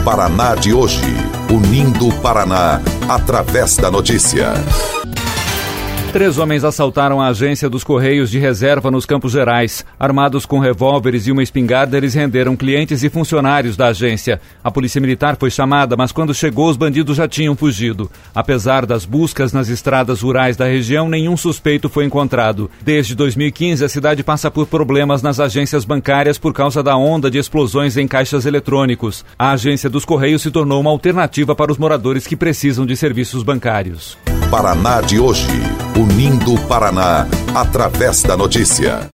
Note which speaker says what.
Speaker 1: Paraná de hoje, unindo o Paraná através da notícia.
Speaker 2: 3 homens assaltaram a agência dos Correios de reserva nos Campos Gerais. Armados com revólveres e uma espingarda, eles renderam clientes e funcionários da agência. A polícia militar foi chamada, mas quando chegou, os bandidos já tinham fugido. Apesar das buscas nas estradas rurais da região, nenhum suspeito foi encontrado. Desde 2015, a cidade passa por problemas nas agências bancárias por causa da onda de explosões em caixas eletrônicos. A agência dos Correios se tornou uma alternativa para os moradores que precisam de serviços bancários.
Speaker 1: Paraná de hoje, unindo o Paraná através da notícia.